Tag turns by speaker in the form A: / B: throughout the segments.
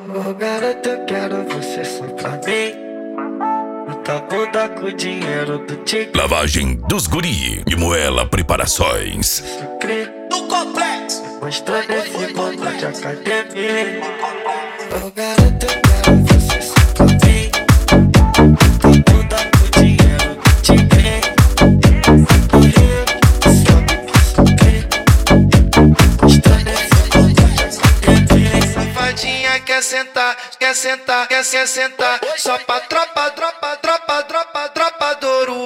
A: Ô garota, eu quero você só pra mim. Muita bunda com dinheiro do tigre.
B: Lavagem dos guri e Moela Preparações.
A: No complexo, mostrando esse mundo de academia. Ô garota, eu quero você só pra mim. Muita bunda com dinheiro do tigre. O Rio sabe que sofri. Mostrando esse mundo de academia. Safadinha quer sentar, quer sentar, quer sentar. Só pra tropa Douro.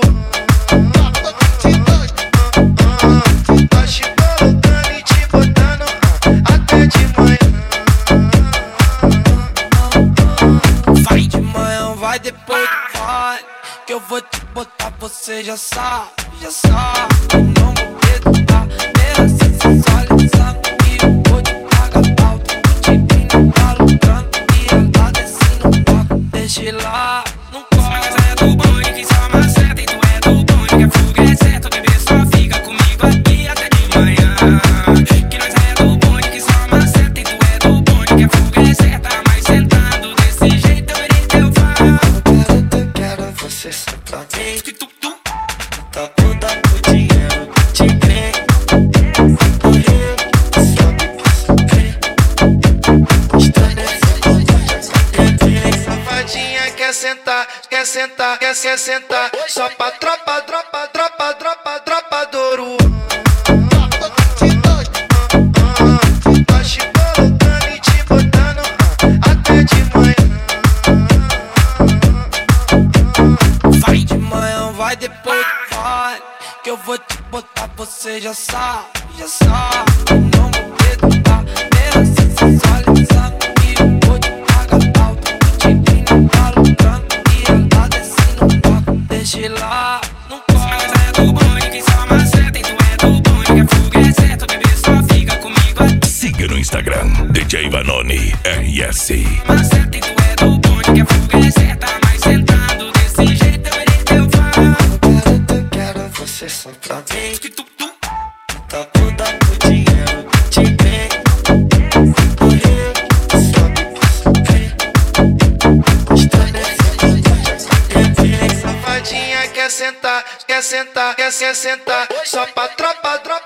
A: Tá te colocando e te botando até de manhã. Vai de manhã, vai depois do pai, que eu vou te botar, você já sabe, já sabe. Não vou perdoar, mesmo assim sensualizando. E eu vou te pagar alto, o tigrinho tá lutando. E ela descendo o papo, deixa ir lá. Não corre, mas é do bonde que só maceta. E tu é do bonde que a fuga é certa. O bebê só fica comigo aqui até de manhã. Que nós é do bonde que só maceta. E tu é do bonde que a fuga é certa. Mas sentado desse jeito eu iria teu falo. Eu quero você só pra mim. Tá bunda com dinheiro do tigre. O Rio sabe que sofri. Mostrando esse mundo de academia. Safadinha quer sentar, quer sentar, quer sentar. Só pra tropa Douro. Tá te colocando e te botando até de manhã. Vai de manhã, vai depois do pai, que eu vou te botar, você já sabe, já sabe. Não vou perdoar, mesmo assim sensualizando. E eu vou te pagar alto, o tigrinho tá lutando. E ela descendo o papo, deixa ir lá. Não corre, mas é do bonde que só maceta. E tu é do bonde que a fuga é certa. O bebê só fica comigo aqui.
B: Siga no Instagram, DJ Vanoni RS.
A: Maceta, e tu é do bonde que a fuga é certa. Mas sentado desse jeito eu iria teu falo. Eu quero você só pra mim. Tá bunda com dinheiro do tigre. O Rio sabe que sofri. Mostrando esse mundo de academia. Safadinha quer sentar, quer sentar, quer sentar. Só pra tropa